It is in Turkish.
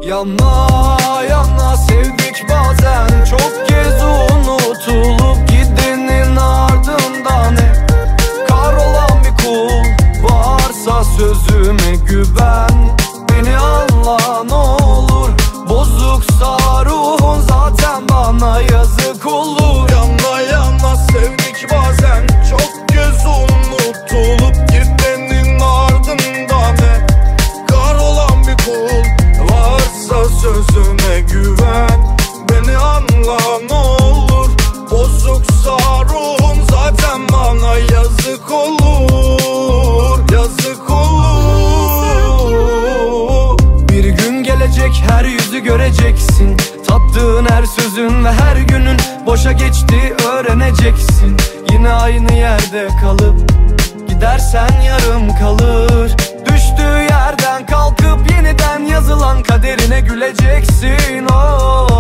Yana yana sevdik bazen, çok kez unutulup gidenin ardından hep kahrolan bir kul. Varsa sözüme güven, beni anla ne olur. Bozuksa ruhun zaten bana yazık olur. Yana yana sevdik bazen, çok kez unutulup gidenin ardından hep kahrolan bir kul. Varsa sözüme güven, beni anla ne olur. Bozuksa ruhun zaten bana yazık olur. Yazık olur. Bir gün gelecek, her yüzü göreceksin. Tattığın her sözün ve her günün boşa geçti öğreneceksin. Yine aynı yerde kalıp gidersen yarım kalır. Düştüğü yerden kalkıp yeniden yazılan kaderine güleceksin. Oh.